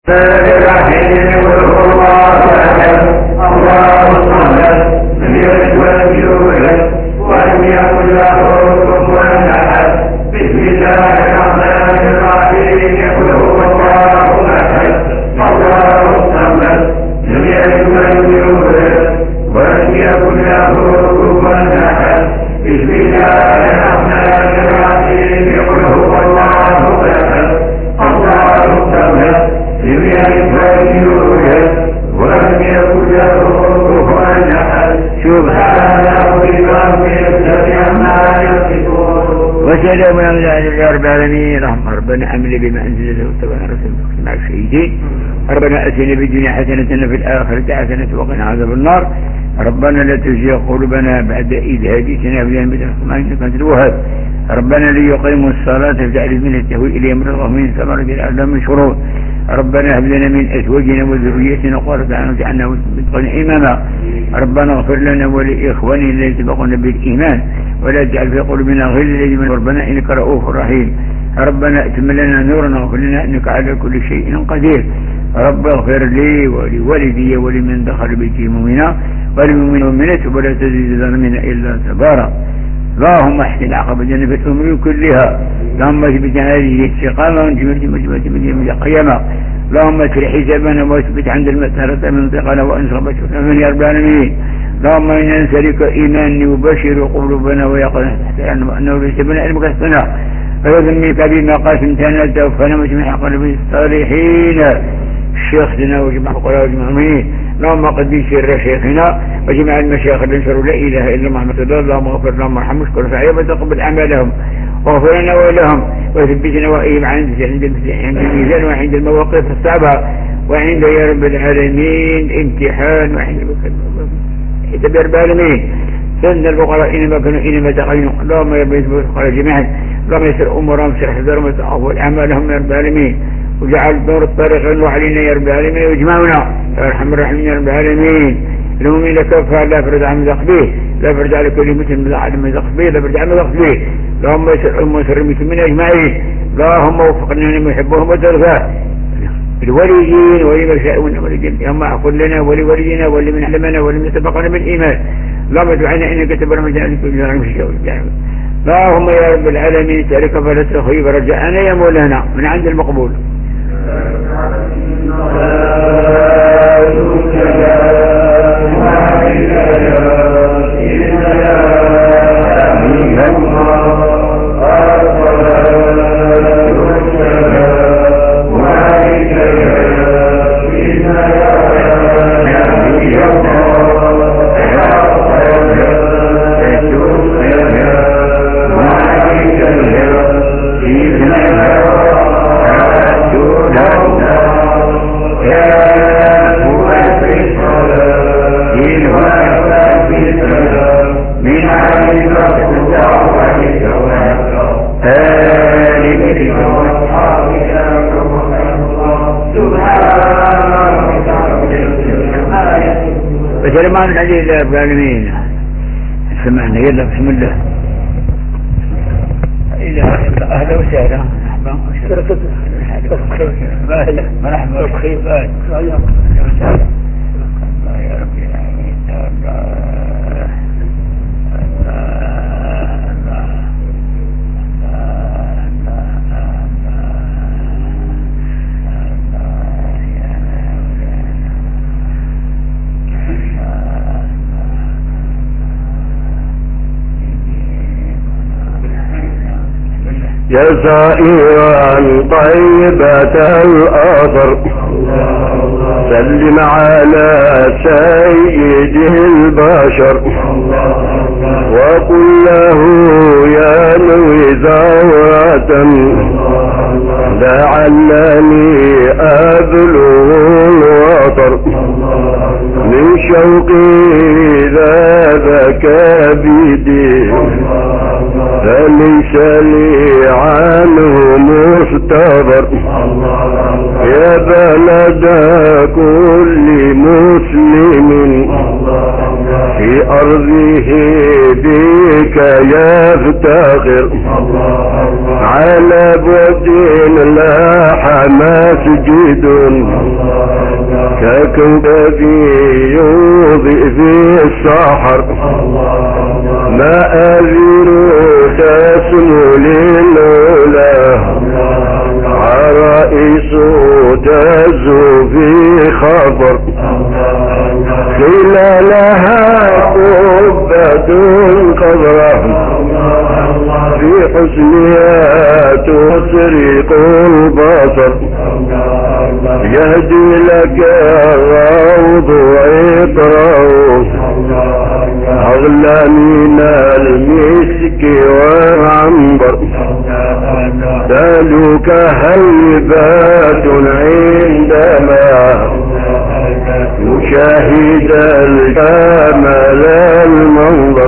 وسلام على رب العالمين. ربنا أمل بما أنزل واتبعنا رسولك مع الشهيدين. ربنا أتنا بالدنيا حسنة في الآخرة حسنة وقنا عذاب النار. ربنا لا تزغ قلوبنا بعد إذ هديتنا وهب لنا من لدنك إنك أنت الوهاب. ربنا ليقيموا الصلاة فاجعل من التهوي إليهم رغبة من ثمرة الأعلام من شرور. ربنا هب لنا من أزواجنا وذريتنا قرة أعين واجعلنا متقين إماما. ربنا اغفر لنا ولإخواننا الذين سبقونا بالإيمان ولا تجعل في قلوبنا غلا لمن. ربنا إنك رؤوف رحيم. ربنا اتم لنا نورنا واغفر لنا إنك على كل شيء قدير. رب اغفر لي ولوالدي ولمن دخل بيتي مؤمنا وللمؤمنين والمؤمنات ولا تزيد الظالمين إلا تبارا. اللهم احسن عقبتنا في الأمور كلها. اللهم اثبت هذه الاستقامة وانجمت من القيامة. اللهم اتر حسابنا واثبت عند المسألة من ثقنا وانصر بشرنا من يا رب العالمين. اللهم إنا نسألك إيمان يبشر قلوبنا ويقظنا أنه ليس بنا علمك السنة ويذمك بما قاسمتنا توفنا وجمع قلب الصالحين. شيخنا وجمع القرى وجمع المؤمنين. اللهم قد سر شيخنا وجمع المشايخ اللي نشروا لا اله الا محمد رسول الله. اللهم اغفر لهم وارحمهم واشكر فعليهم وتقبل اعمالهم واغفر لنا ولهم وثبتنا وايهم عند الميزان وعند المواقف الصعبه وعند يا رب العالمين امتحان وعند حساب رب العالمين. سن الفقراء انما كانوا انما تقينوا. اللهم يا رب يثبت الفقراء جميعا. اللهم يسر امورهم واشرح صدورهم وتعفو اعمالهم يا رب العالمين وجعل نور الطريق انه علينا يا رب العالمين ويجمعنا يا ارحم الراحمين يا رب العالمين. المؤمن كفى لا فرد عن مذاق به لا فرد على كل مسلم عن مذاق به لا فرد عن مذاق به. اللهم يسر ويسر المسلمين اجمعين. اللهم وفقنا لما يحبهم وترضاه الوليين ولمشاء والدين. اللهم اغفر لنا ولوالدينا ولمن علمنا ولمن سبقنا بالايمان. اللهم ادعنا انك تبر مجالك اللهم يا رب العالمين سألك فلا تخيب رجاءنا يا مولانا من عند المقبول. سلمان العزيز يا رب العالمين. سمعنا يلا بسم الله. أهلا وسهلا. مرحبا بخير. يا رب العالمين. يا سائرا طيبة الأثر سلم على سيد البشر وقل له يا نوي زورة لعلني أبلغ الوطر من شوقي ذابك بدي فليس لي عنه مستبر يا بلد كل مسلم في أرضه بك يفتخر على بعد لا حمل مسجد ككوكب يوضئ في السحر مآذير تسمو للعلا عرائس تزو في خبر خلالها قبة قبره في حسنها تسرق البصر يهدي لك الروض عطره أغلى من المسك والعنبر سألك هيبات عندما يشاهد الكامل المنظر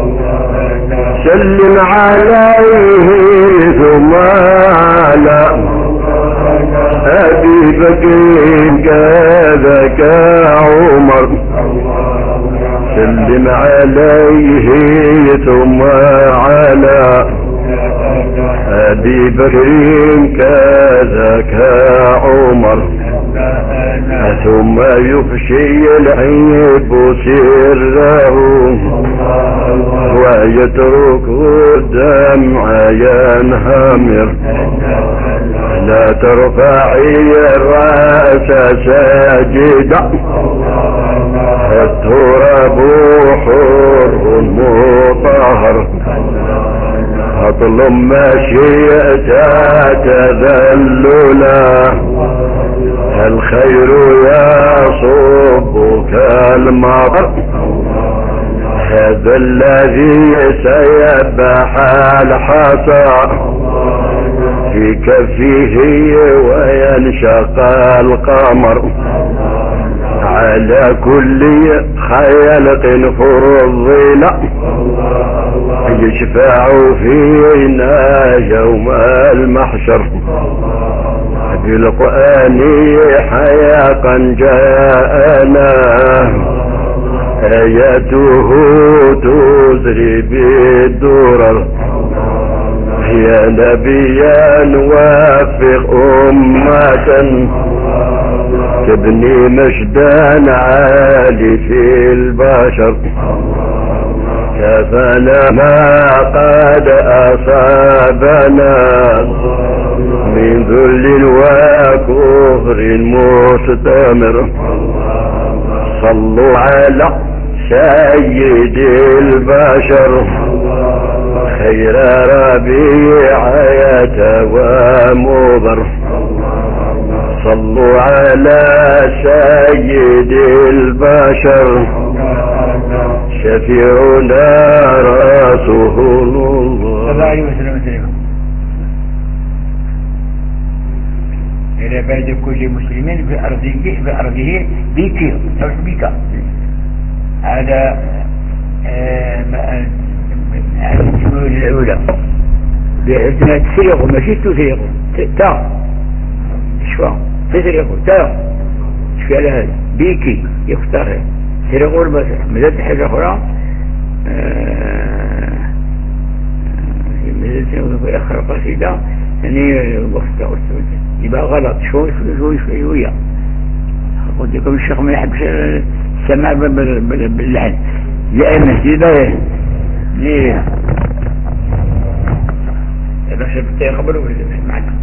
سلم عليه ثم على أبي بكر كذاك عمر سلم عليه ثم على أبي بكر كذاك عمر ثم يفشي العيب سره ويترك الدمع ينهمر لا ترفعي الرأس ساجدا التراب حر مطهر اطلب ما شئت تذللا الخير يصب كالمطر هذا الذي سيبح الحصى في كفه وينشق القمر على كل خيلق فرضنا يشفع فينا يوم المحشر بالقرآن حياقا جاءنا آياته تزري بالدرر يا نبيا وافق أمة تبني مجدا عالي في البشر كفانا ما قد أصابنا من ذل وكفر مستمر صلوا على سيد البشر خير ربيعة ومضر صلوا على سيد البشر شفيعنا رسول الله إلى بعد كل مسلمين بأرضه بك أو بك هذا الجمهور الأولى بإثناء تسرق ماشي تسرق تا شفا تسرق تا شفا هذا بيكي يختار سرقوا المسرح مدد حاجة أخرى مدد في آخر قصيدة يعني وقت يبقى غلط شوية قلت لكم الشيخ ما يحبش السماع باللحن لا المسجد ليه هذا شيء يقبله معنا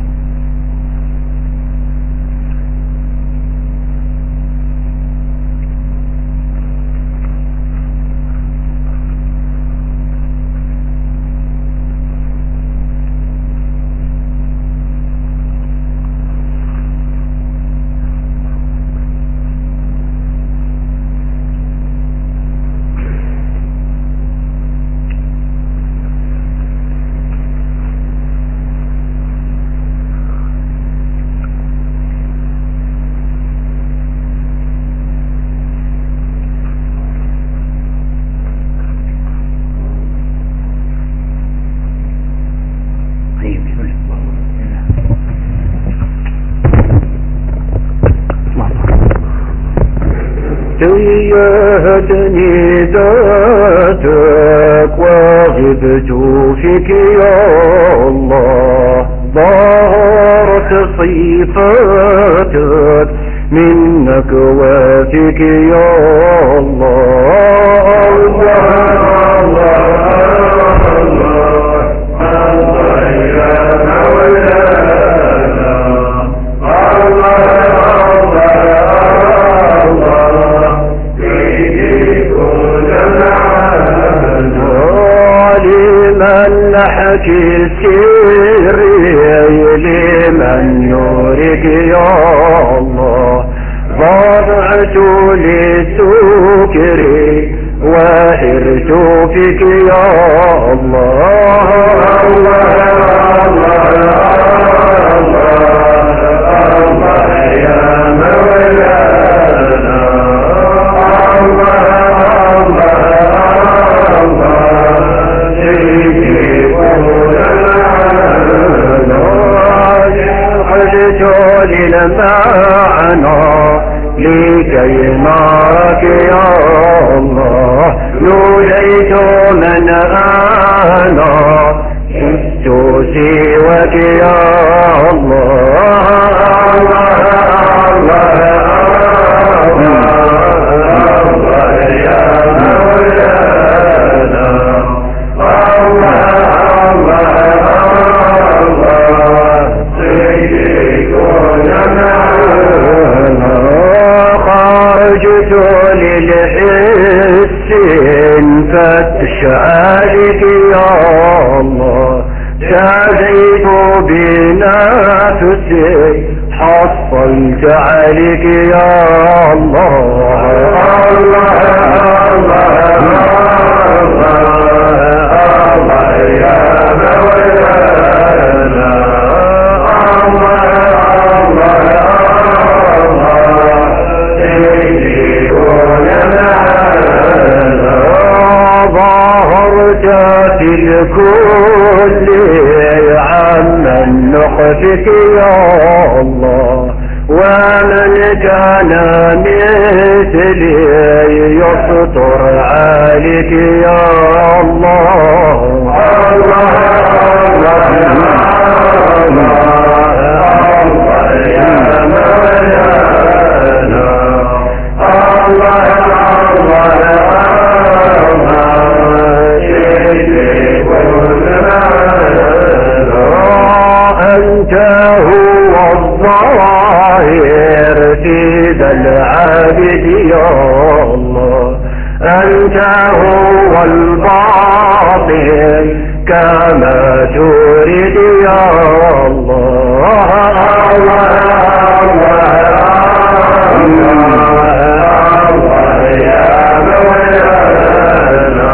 تيهتني ذاتك وغبت فيك يا الله ظهرت صفاتك منك وفيك يا الله. حكي سري لمن نورك يا الله. ضرعت لسكري وحرت فيك يا الله. يا مولانا للمعنى لكي نراك يا الله. نوليت من أنا شفت سواك يا الله. يا مولانا خرجت للحس فتشعلك يا الله. شاديت بنفسي حصلت عليك يا الله. يا مولانا ظهرت في الكل عمن نحبك يا الله. ومن كان مثلي يسطر عليك يا الله. يا مولانا أنت هو الظاهر في ذا العابد يا الله. أنت هو الباطن كما تريد يا الله. يا مولانا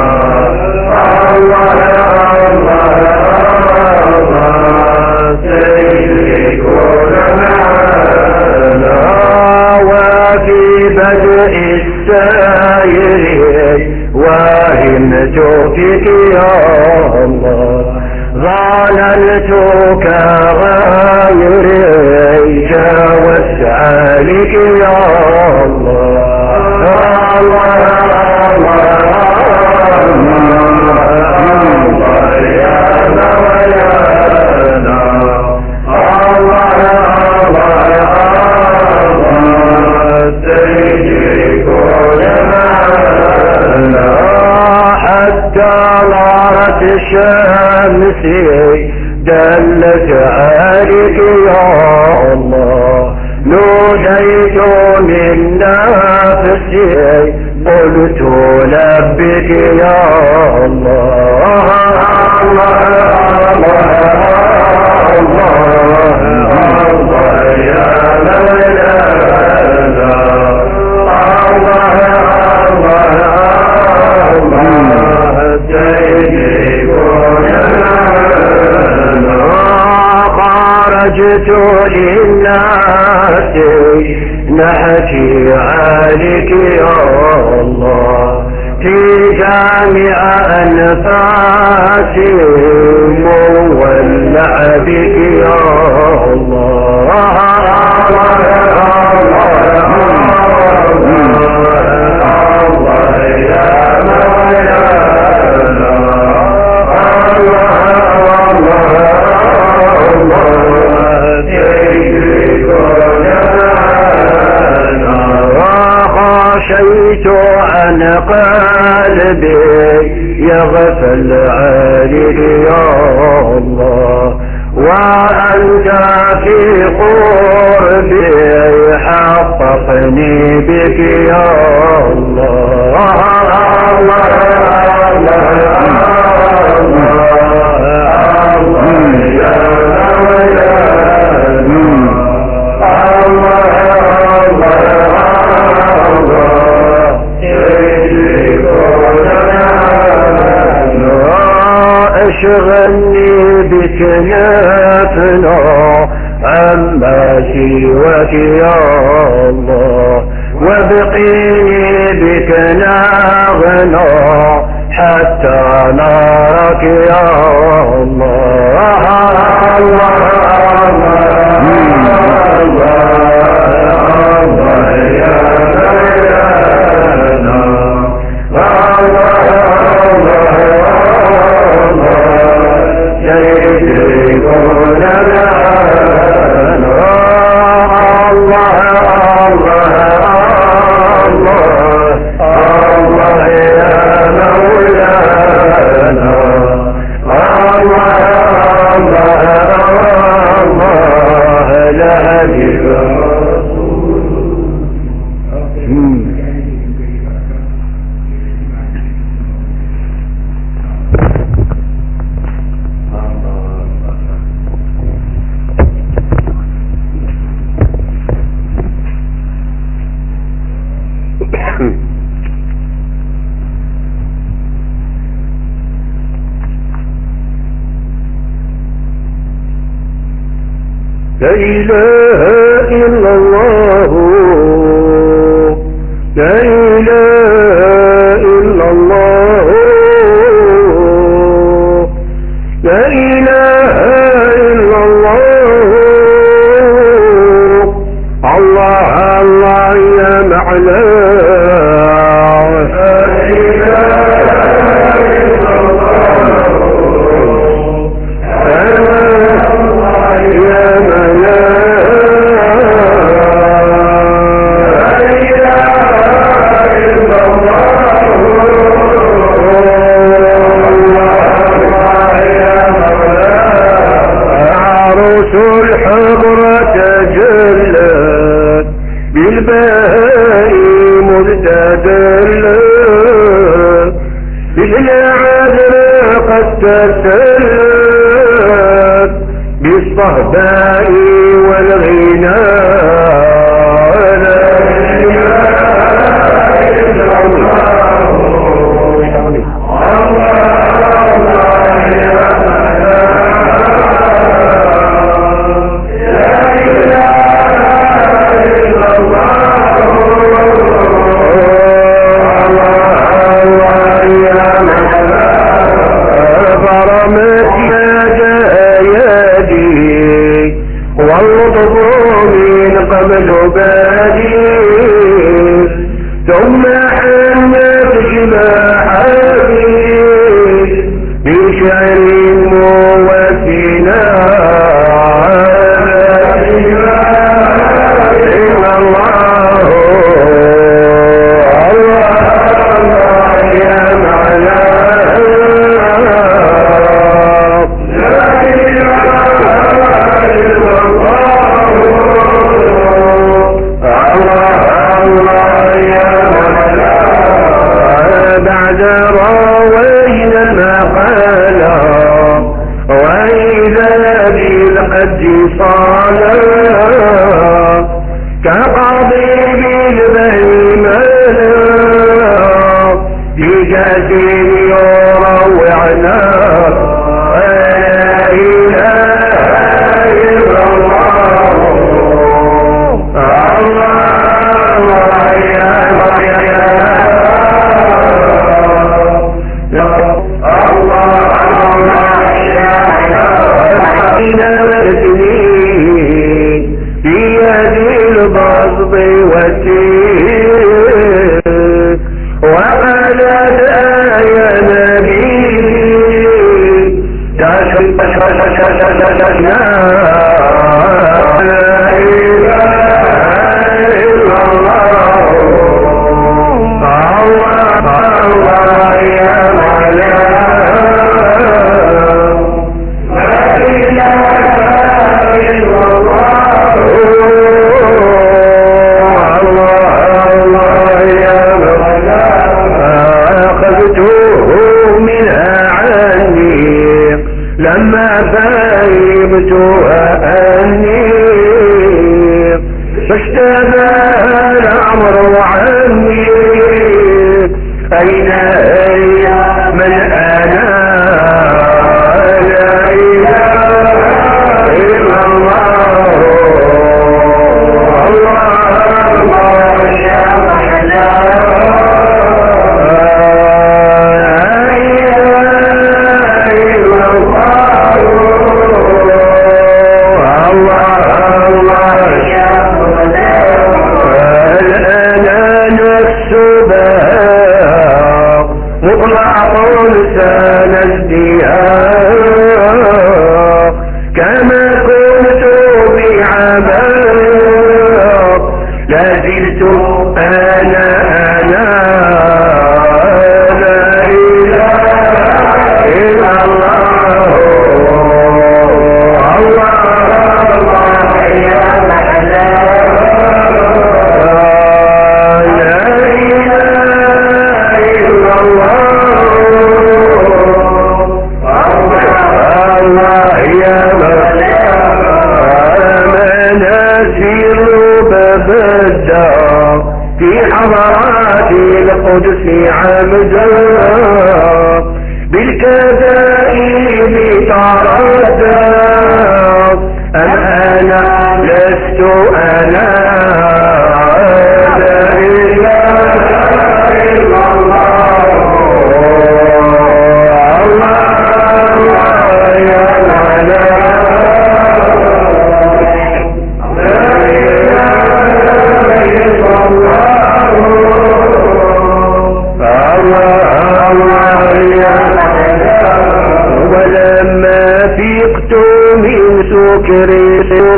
وفي بدء السائر وهمت فيك يا الله. ظللتك غيري جاوزت عليك يا الله. يا مولانا حتى نارت شمسي دلت عليك يا الله. نوديت من نفسي قلت لبك يا الله. يا مولانا خرجت للناس نحكي عليك يا الله. في جامع أنفاسي مولع بك يا الله. يا مولانا خشيت عن قلبي يغفل عنك يا الله وأنت في قربي حققني بك يا الله اشغلني بكنافنا عما سواك يا الله وابقيني بك ناغنا حتى نراك يا الله لا إله إلا الله لا إله إلا الله لا إله إلا الله الله الله يا معنا تسلت بالصهباء والغناء لا إله إلا الله الله يا لا إله إلا الله الله يا واللطف من قبل بادي ثم حنت جماحاتي بشعر موسنا إلا الله الله يا معنا صالا كقضي بالبهيمة بجد يروعنا لا إله إلا الله الله يا البسط والتين وقالت يا نبي تشرشنا لا إله إلا الله علمت أني فاشتبه الأمر عني أين هي من أنا لا إله إلا الله الله يا كما كنت بعباق لازلت أنا لا إله إلا الله الله يا لا إله إلا الله يا منازل ببدا في حضرات القدس عمدا بالكذائب تردى أم أنا لست أنا لا إله إلا الله ولما فقت من سكري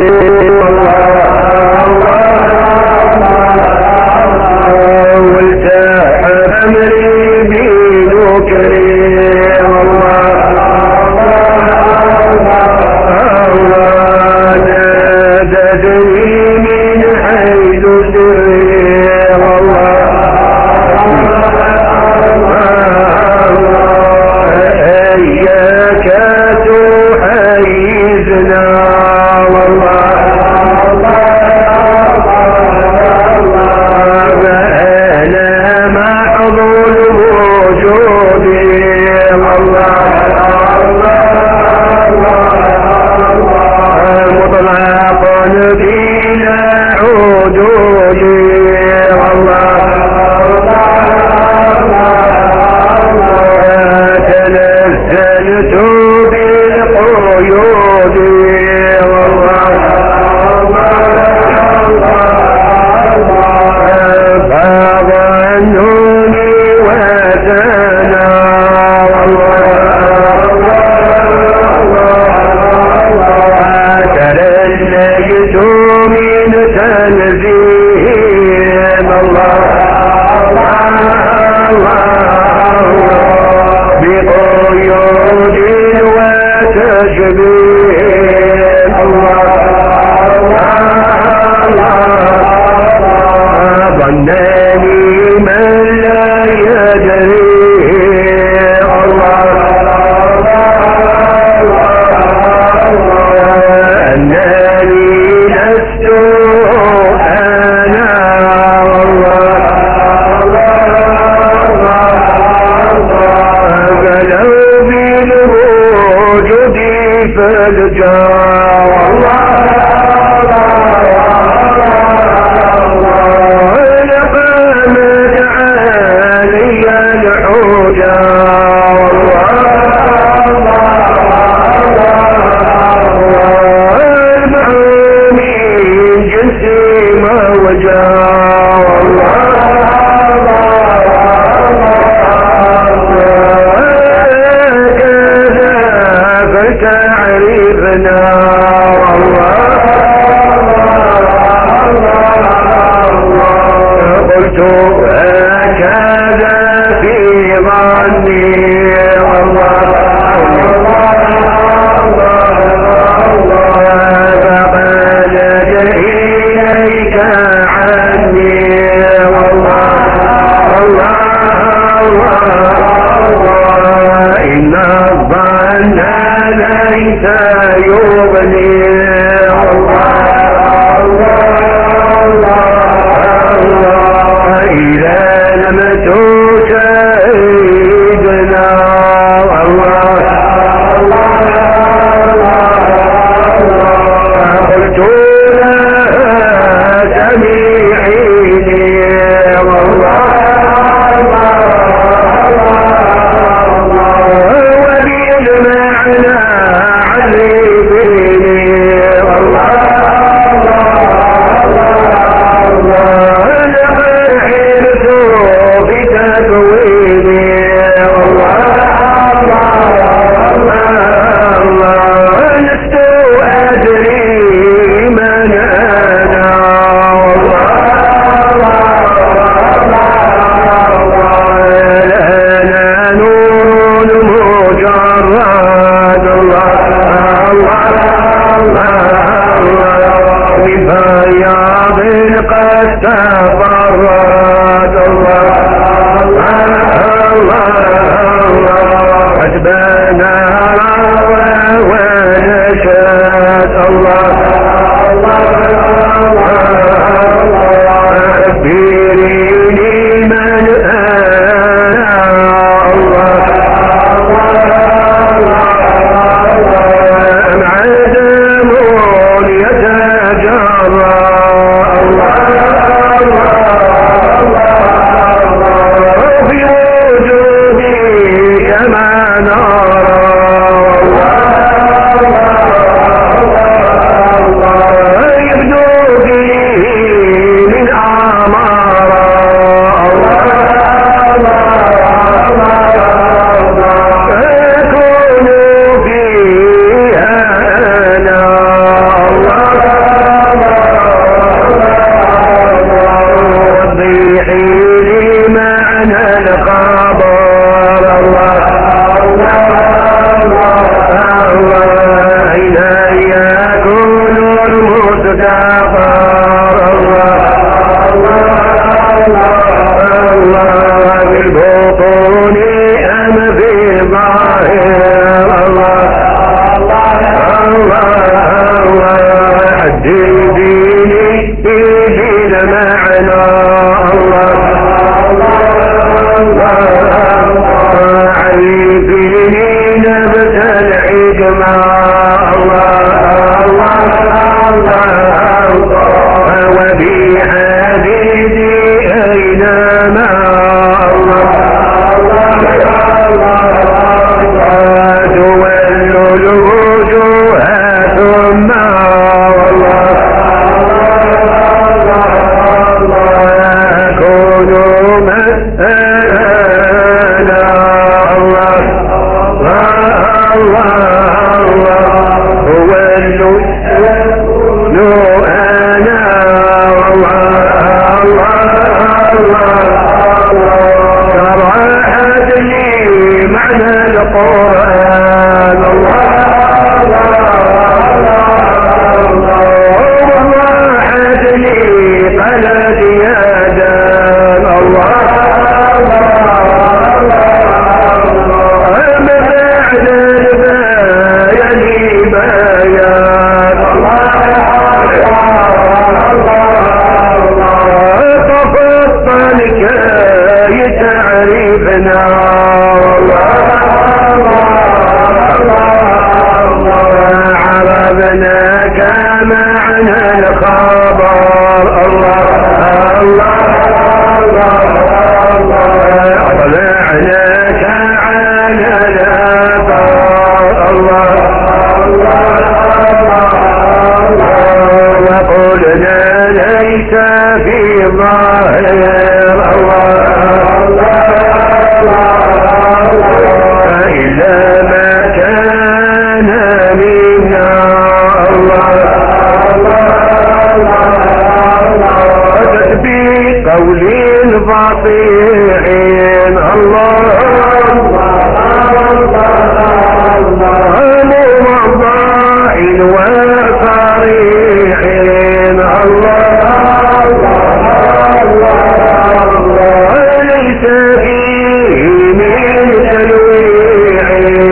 والتاح أمري بنكري نادتني من حيث سري إياك تحيزنا أنا محض الوجود مطلقا بلا عدود تنزلت بالقيود فظنوني وسنا تلجت من تنزيه بقيود وتشبيه ظنني من لا يدري أنني لست أنا فلو بالوجود فالجا لقامت علي الحجا من جنسي ما وجا فتعرفنا قلت هكذا في ظني فقال إليك عني إن الظن ليس يبنى تفرد الله حسبنا ونشهد الله أخبريني من أنا الله أم عدم يتجرى في وجودي كما نرى يبدو فيه من أعمار أكون فيها أنا وضيحي لي معنى الخبر الله إلي يكون المستغفر الله بالبطون أم في الظاهر الله عدل ديني يجيل معنى الله عرفيني نبت الحكمة وفي حديثي أينما تولوا الوجوه ثم أكون مسألة ولوا أنا شرحت لي معنى القرآن وضحت لي قلت يدان أما بعد البيان بيان تفضل كي تعرفنا عرفناك معنى الخبر الله طلعناك على الأثر الله وقلنا ليس في ظاهر فإذا ما كان منا أتت بقول فصيح الله موضح وصريح ليس فيه من تلويح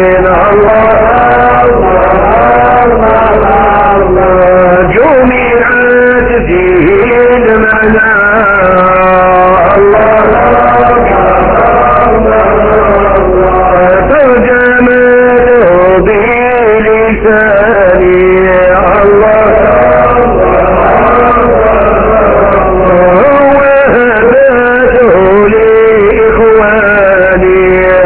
جمعت فيه المعنى ترجمته بلساني وهبته لإخواني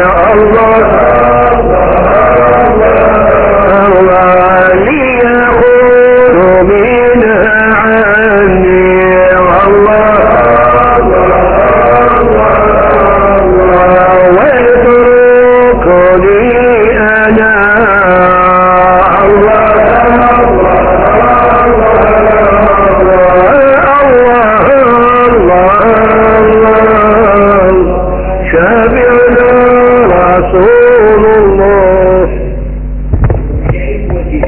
ليقول منها عني ويتركني أنا شافعنا رسول الله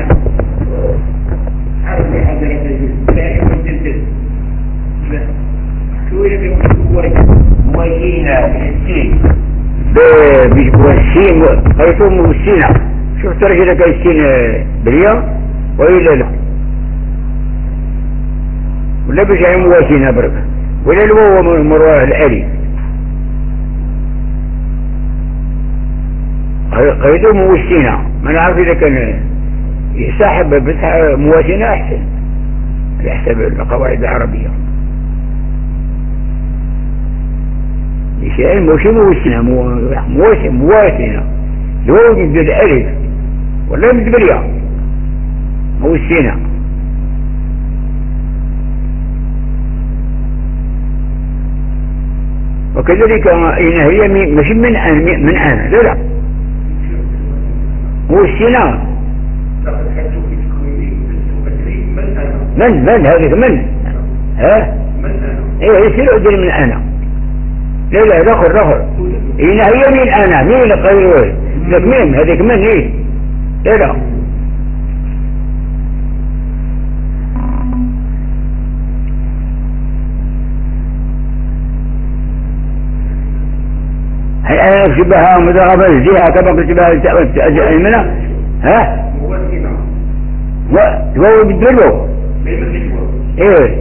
حرف حضرة الجزء لا يمكن موسينا بالسين بالسين قيتو موسينا شفت رجلك السين باليوم وإلا لا ولا بشعي مواسينا برك ولا الواو مرواه الألي قيدوا موسينا ما نعرف إذا كان يسحب بس مواسينا أحسن على حسب القواعد العربية شيء موشي موسينا مواسينا الواو مثل الألف ولا مثل الياء موسينا وكذلك إن هي مش من أنا لا هو السنان من هذه من ها ايه يصير أدري من أنا لا رخر إن هي من أنا مين غير لك مين هذيك من ايه لا هل شبهها مدغبة الجهة كما قلت بها المنى ها هو بالدلو ايه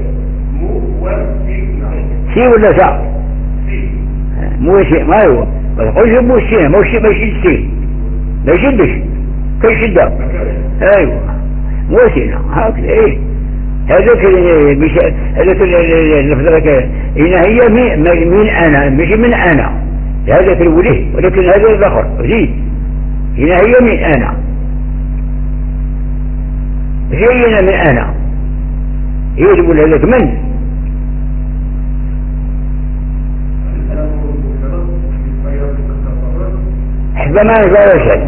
سي ولا سا مو شيء ما هو قل مو شيء ما يشد سي ما يشدش كل شدة ايوه مو شيء هكذا ايه هذاك اللفظ إن هي من أنا مش من أنا هذا في الوله ولكن هذا الذكر زيد هنا هي من أنا جينا من أنا هي تقول لك من حسب ما نزال شيء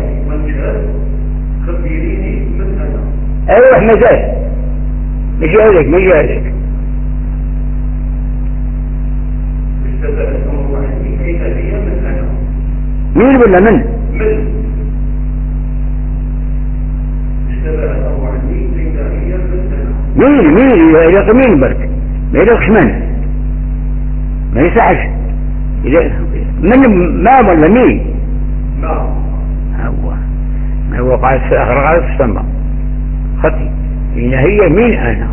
خبريني من أنا أيوة مازال مش هذاك مين ولا من مين يلقى مين برك ما يلقش من ما يسعش من ما ولا مين ما هو قاعد في آخر في السماء خطي إن هي مين أنا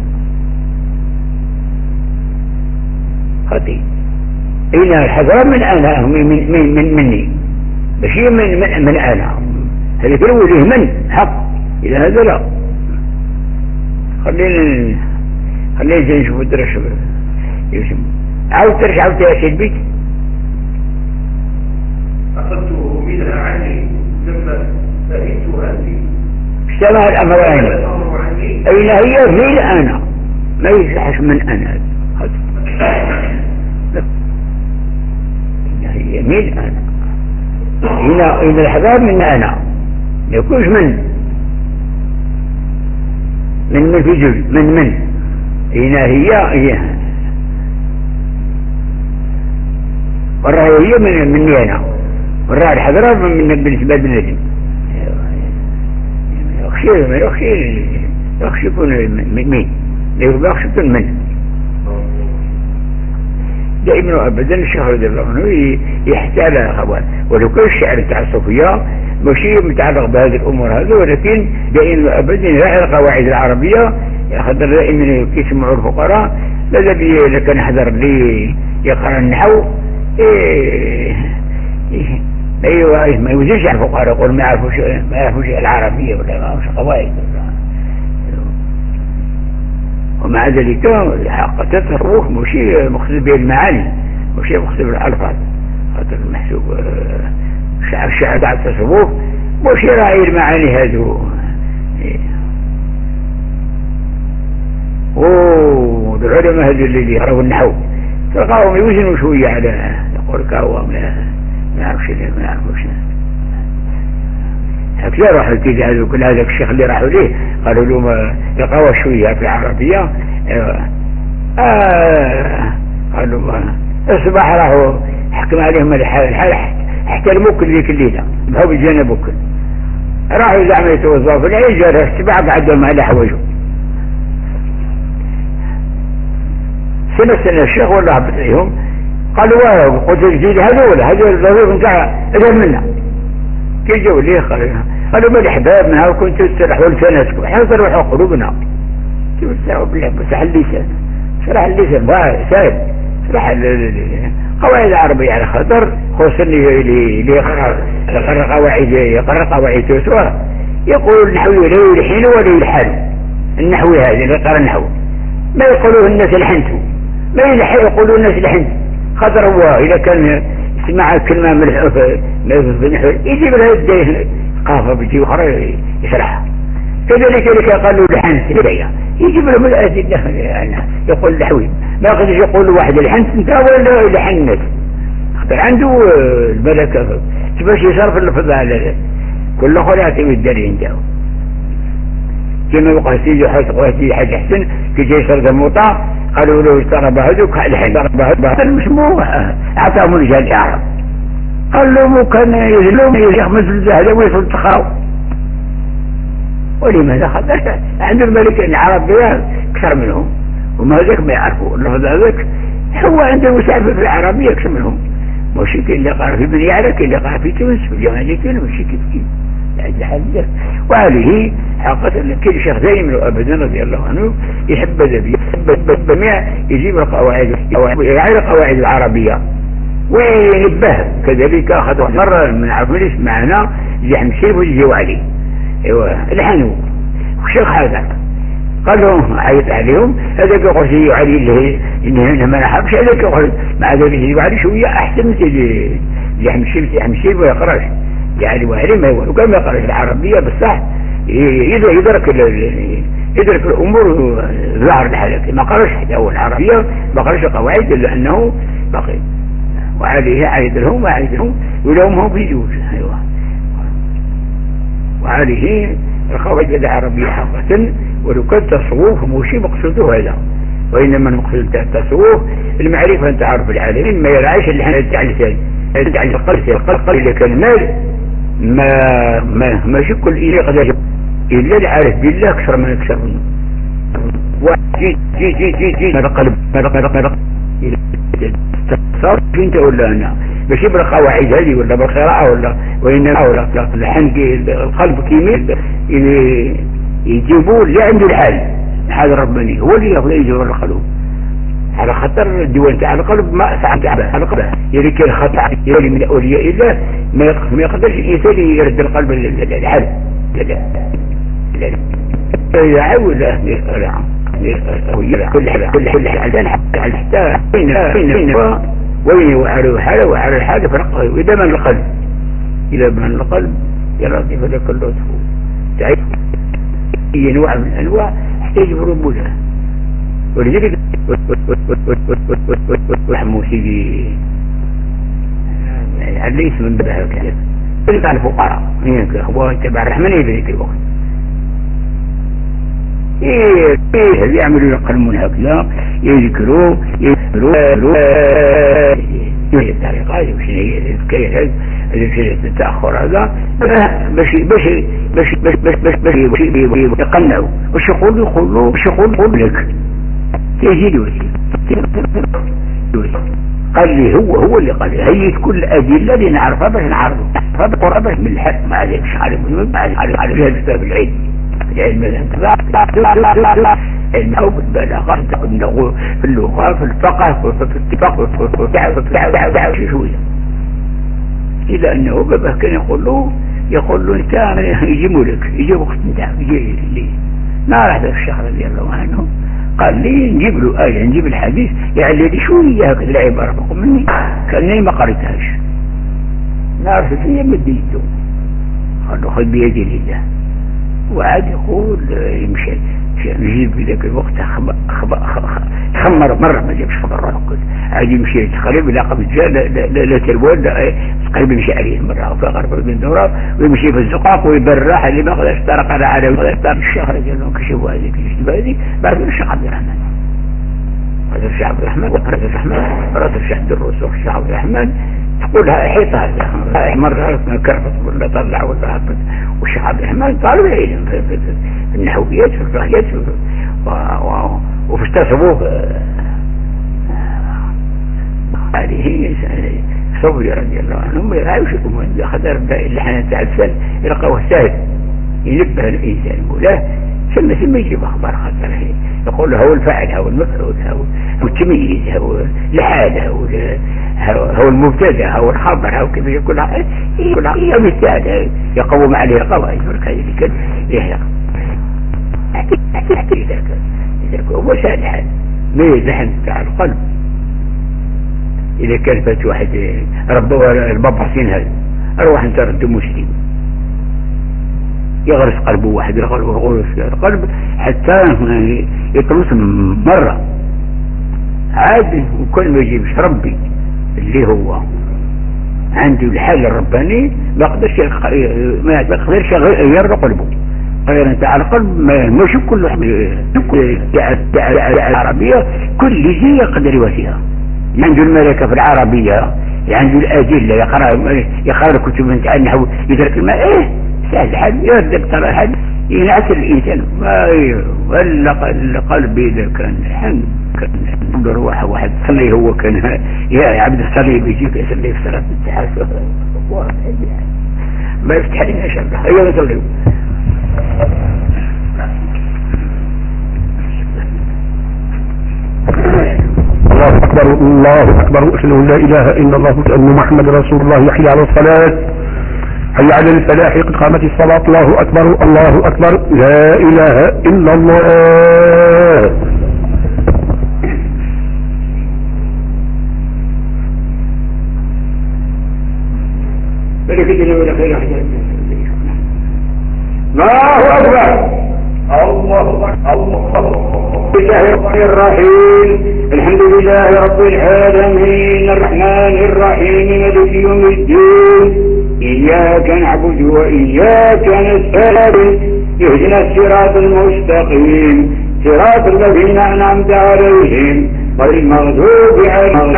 خطي إن الحذر من أنا مني بشيء من أنا هذا كله وجه من حق إذا هذا لا خلينا نشوف الدرس عاود ترجع يا سيد بيت أخذته منها عني لما فهمت عني اجتمع الأمرين أين هي مين أنا ما يصحش من أنا هي مين أنا هنا الحذار من أنا ما يكونش من في جزء من هنا هي وراه هي مني أنا وراه الحذار من بالنسبة للنجم يخشى يكون مين يخشى يكون من دائما وابدا الشهر رضي الله عنه يحتال اخوان ولو كان الشعر تاع الصوفيه ماشي متعلق بهذه الامور هذه ولكن دائما وابدا راعي القواعد العربيه يخدر دائما كيسمعوا الفقراء لذا اذا كان حضر لي يقرا النحو ايوه ما يوزنش على الفقراء يقول ما يعرفوش العربيه ولا ما يعرفوش قواعد ومع ذلك الحق تصرف ماشي مقصود به المعاني ماشي مقصود بالالفاظ خاطر المحسوب الشعر تاع التصرف ماشي راعي المعاني هذو العلماء هذو اللي يقراوا النحو تلقاهم يوزنوا شويه على يقول كاوا ما يعرفوش هكذا راحوا التجاه كل هذاك الشيخ اللي راحوا ليه قالوا له يقرأوا شوية في العربية قالوا الصباح راحوا حكم عليهم الحال حتى الموكل ذيك الليلة بهو بالجنة بوكل راحوا زعما يتوظفوا في العيش الصباح قعدوا على حواجهم تمثل الشيخ ولا هبط عليهم قالوا قلت الجديد هذول الضروري نتاع أجل منا كي جو ليه قالوا ما الأحباب من هاو كنتوا تسرحوا لسانتكم احنا تروحوا قلوبنا كيف تسرحوا بالله سرح اللسان سرح اللسان سائل سرح قواعد العربية على خطر خصوصا اللي يقرأ قواعد تسوى يقول النحوي لا يلحن ولا يلحن النحوي هذا اللي قرأ النحو ما يقولوه الناس لحنتوا ما يلحن يقولوا الناس لحنتوا خطر هو إذا كان يسمع كلمة بالنحو يجيب لها يديه قافة بيجي أخرى يشرحها كذلك اللي قالوا لحنت إليها يجيب لهم الأدلة يقول نحوي ما قدش يقول واحد لحنت انت ولا لحنت خطر عنده الملكة باش يصرف اللفظ على كل خلات يدري عنده كما يقول سيدي حسق وهدي حاجة حسن كي جاي صرد الموطع قالوا له اشترى بهدوك الحين هذا مش مو اعطاهم رجال العرب قال له مو كان يزلوم يخمس الزهد ويصل تخاو ولماذا خذ عند الملك العرب اكثر منهم وما هذاك ما يعرفوا اللفظ هذاك هو عنده مسافر في العربية اكثر منهم مش كي اللي قال في بني عرك اللي قال في تونس في الجامعة كانوا مش كيف يعني وهذه حقيقة كل شيخ دائما أبدا رضي الله عنه يحب ذبي بالجميع يجيب القواعد العربية وينبه كذلك أخذ مرة من عفلس معنا زحم شيف ويجيو عليه ايوه الحنو وشيخ هذا قال لهم عيط عليهم هذاك يقول يجيو عليه اللي إنه ما نحبش هذاك يقول مع ذلك يجيو عليه شوية أحسن من زحم شيف ويقراش يعني وعلم وكما يقرأ العربية بالصح يدرك الأمور ظهر الحالة ما قرأش أول العربية ما قرأش قواعد إلا أنه بقي وعليه عايد لهم ولهم هم بيجوز أيوة وعليه القواعد العربية حقا ولو كان تصوف مش مقصوده هذا وإنما المقصود التصوف المعرفة أن تعرف العالمين ما يرعاش اللي احنا تجعل القلب إذا كان مال ما شكل إليه قد إلا العارف بالله أكثر من أكثر منه جي ماذا صار انت ولا أنا باش يبقى قواعد هذه ولا بالقراءة وإنما الحنق القلب كيميل يجيبوه اللي عنده الحال رباني هو اللي ياخذ يجيب القلوب على خطر الديوان تاع القلب ما صعب على القلب يعني كان خطأ يلي من أولياء الله ما يقدرش الإنسان يرد القلب للحال لا عاود كل حاجة حتى وين وعلى الحاجة فرقه وإذا من القلب يرضي فذلك اللطف تعيش أي نوع من الأنواع يحتاج بربوله ولذلك رحمه سيدي ليس من بدها الكلام تلك على الفقراء هو تبع الرحمن يدرك الوقت يعملوا يقلمون هكذا يذكروا الطريقة هذه وش هي الكيف التأخر هذا باش يقنعوا وش يقولوا لك يجدوا قال لي هو اللي قال لي هي كل الأدلة اللي نعرفها باش نعرضوا هذا القرآن باش من الحق ما عليك مش عارف على هذا كتاب العلم العلم بالبلاغة في اللغة في الفقه في الاتفاق في شوية إلا أنه بابا كان يقول له انت يجيبوا لك يجيبوا وقت انت يجي لي ما راح ذا الشيخ رضي الله عنه قال لي نجيب له آية نجيب الحديث يعني لي شوية هكذا العبارة فوق مني كأنني ما قريتهاش نعرف فيها مديته قال له خذ بيدي لله وعاد يقول يمشي نجيب في ذاك الوقت خمر مرة ما جابش خبر عاد يمشي قريب لا قبل لا تلوان قريب يمشي عليه مرة فقرب من دورة ويمشي في الزقاق ويبرح اللي ما قدرش طرق على عالم الشهر قال لهم كشفوا هذيك هذه بعد الشيخ عبد الرحمن هذا الشيخ عبد الرحمن وقرأت الرحمن قرأت الشيخ الدروس والشيخ عبد الرحمن تقولها حيطة هذا مرة كرفت ولا طلع ولا هبط والشيخ عبد الرحمن طالب العلم في النحويات في الفقهيات وفي التصوف عليه صبري رضي الله عنهم يعيشكم خطر اللي حنا تعفن يلقوه سهل ينبه الإنسان له ثم يجيب أخبار خطر يقول هو الفاعل هو المفعول هو التمييز هو الحالة هو المبتدا هو الخبر هو كيف يقول هي مثال يقوم عليه قواعد اللي كان يحيق هو سهل الحال ما يزحن بتاع القلب. إذا كان فات واحد ربه الباب حسين هذا أروح أنت رد مسلم يغرس قلبه واحد القلب حتى يطلس مرة عاد وكل ما يجيبش ربي اللي هو عنده الحال الرباني ما يقدرش يغير قلبه غير انت على القلب مش كل العربية كل شيء يقدر يواسيها. عنده الملكة في العربية عنده الأدلة يقرأ الكتب نتاع النحو يدرك الماء سهل حد يردك ترى حد ينعس الإنسان ولا قلب إذا كان حن كان روح واحد صلي هو كان يا عبد الصليب يجيك يصلي في صلاة التحاسب ما يفتح لنا شر أيها يصلي. الله أكبر الله أكبر أشهد أن لا إله إلا الله وأن محمد رسول الله يحيى على الصلاة حي على الفلاح قد قامت الصلاة الله أكبر الله أكبر لا إله إلا الله. الله أكبر الله الله الرحيم الحمد لله رب العالمين الرحمن الرحيم مالك يوم الدين إياك نعبد وإياك نستعين اهدنا الصراط المستقيم صراط الذين أنعمت عليهم غير المغضوب عليهم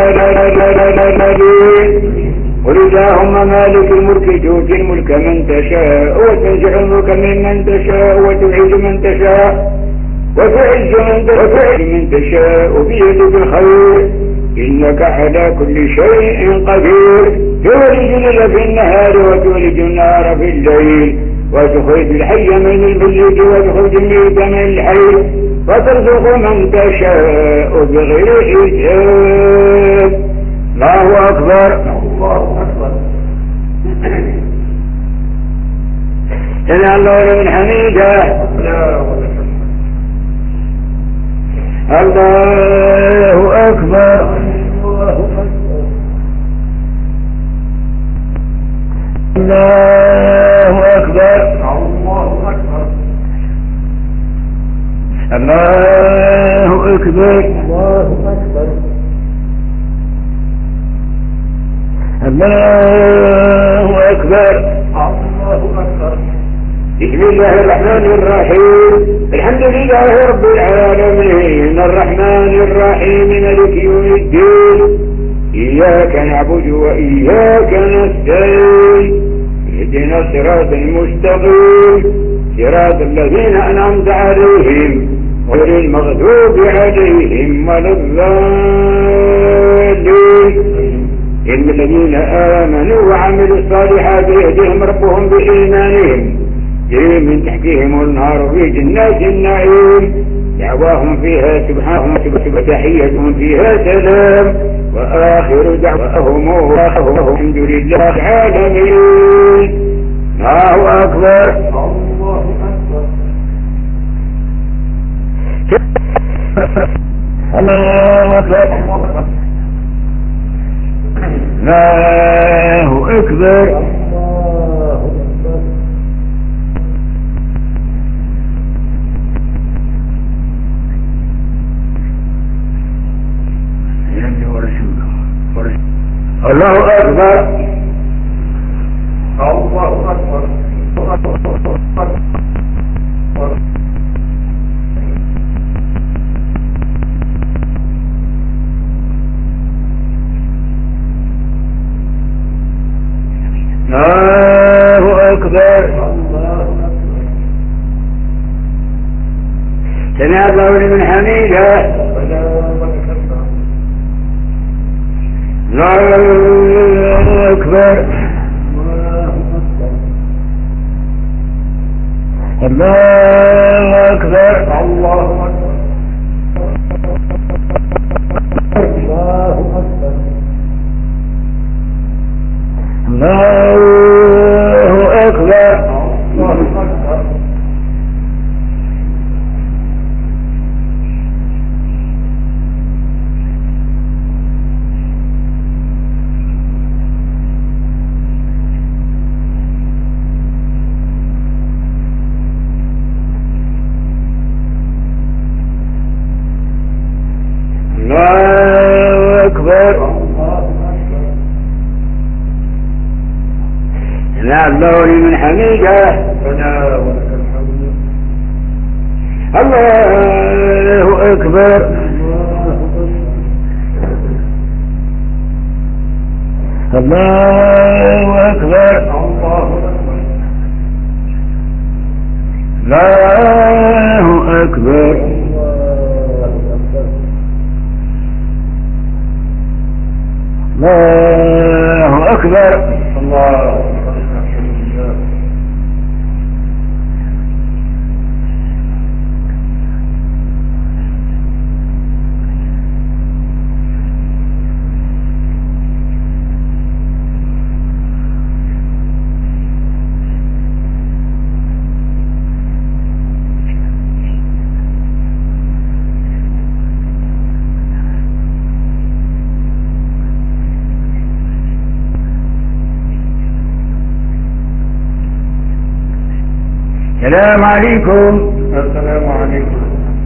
قل اللهم مالك الملك تؤتي الملك من تشاء وتنزع الملك ممن تشاء وتعز من تشاء وتعز من تشاء بيدك الخير إنك على كل شيء قدير تولج الليل في النهار وتولج النهار في الليل وتخرج الحي من الميت وتخرج الميت من الحي وترزق من تشاء بغير حساب. الله أكبر الله أكبر سمع الله لمن حميده الله أكبر الله أكبر الله أكبر الله أكبر بسم الله الرحمن الرحيم الحمد لله رب العالمين الرحمن الرحيم مالك يوم الدين إياك نعبد وإياك نستعين اهدنا الصراط المستقيم صراط الذين أنعمت عليهم غير المغضوب عليهم ولا الضالين إن الذين آمنوا وعملوا الصالحات يهديهم ربهم بإيمانهم تجري من تحتهم النار في جنات النعيم دعواهم فيها سبحانهم وتحيتهم فيها سلام وآخر دعواهم الحمد لله العالمين. الله أكبر الله أكبر الله أكبر الله أكبر الله أكبر الله أكبر الله أكبر سمع الله لمن حميده الله أكبر الله أكبر الله أكبر الله أكبر سمع الله لمن حميده الله أكبر الله أكبر الله أكبر الله أكبر الله السلام عليكم. السلام عليكم.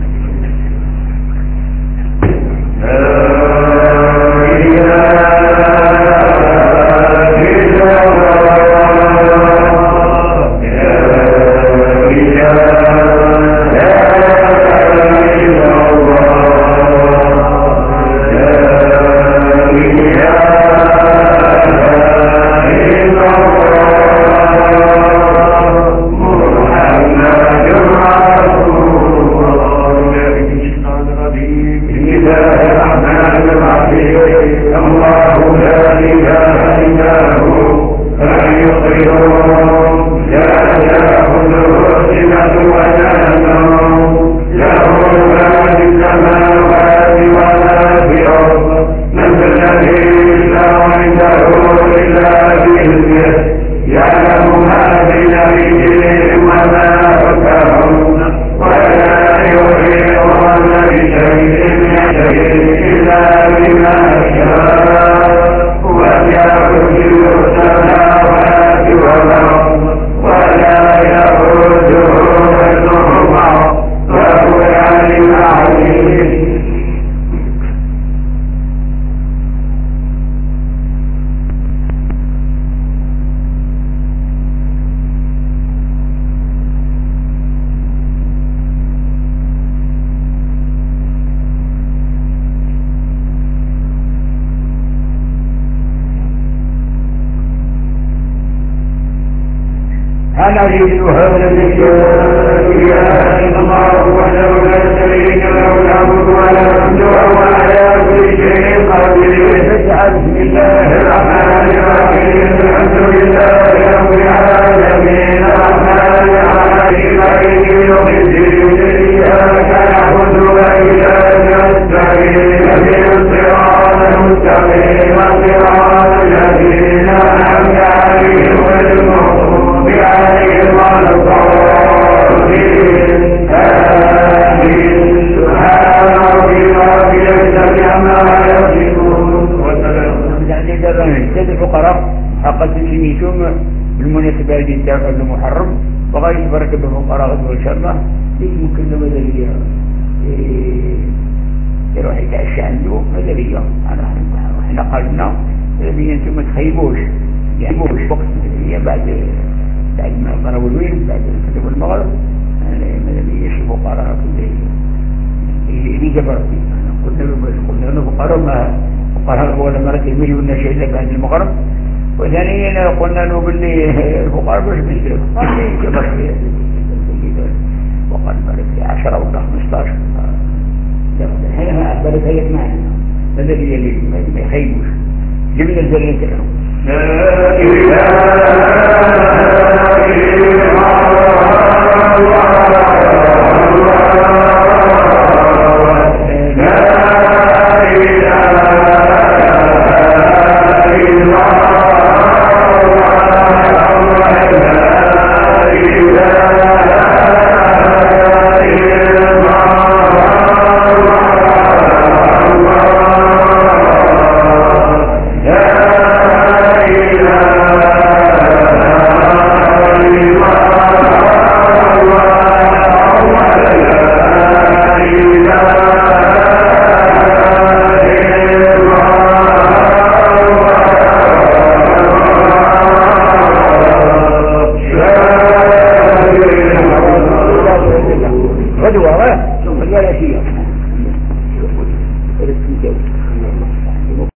العزيز هذا الذي لا اله الا الله وحده لا شريك له الحمد والحمد وهو على كل شيء قدير. بسم الله الرحمن الرحيم الحمد لله رب العالمين الرحمن الرحيم مالك يوم الدين اياك نعبد واياك نستعين اهدنا الصراط المستقيم صراط الذين انعمت عليهم غير المغضوب عليهم ولا الضالين آمين. سبحان ربك رب العزة عما يصفون وسلام على الفقراء حق تسميتم بالمناسبة دي تاكل المحرم وغاية بركة بالفقراء وإن شاء الله ممكن مدرية يروح يتعشى عنده مدرية. احنا قلنا مدرية انتم ما تخيبوش وقت مدرية بعد ما ضربوا الويل بعد كتب المغرب مدرية الفقراء اللي جبروا قلنا له فقراء ما فقراء ولا مرة يميلوا لنا شيء إلا بعد المغرب. وثانيا قلنا له باللي الفقراء مش بيصير جبر وقال بالك 10 ولا 15 الحين أخبرت هي معنا الذي اللي ما يخيبوش جبنا الجنة لا إله غدوة ثم ولا شيء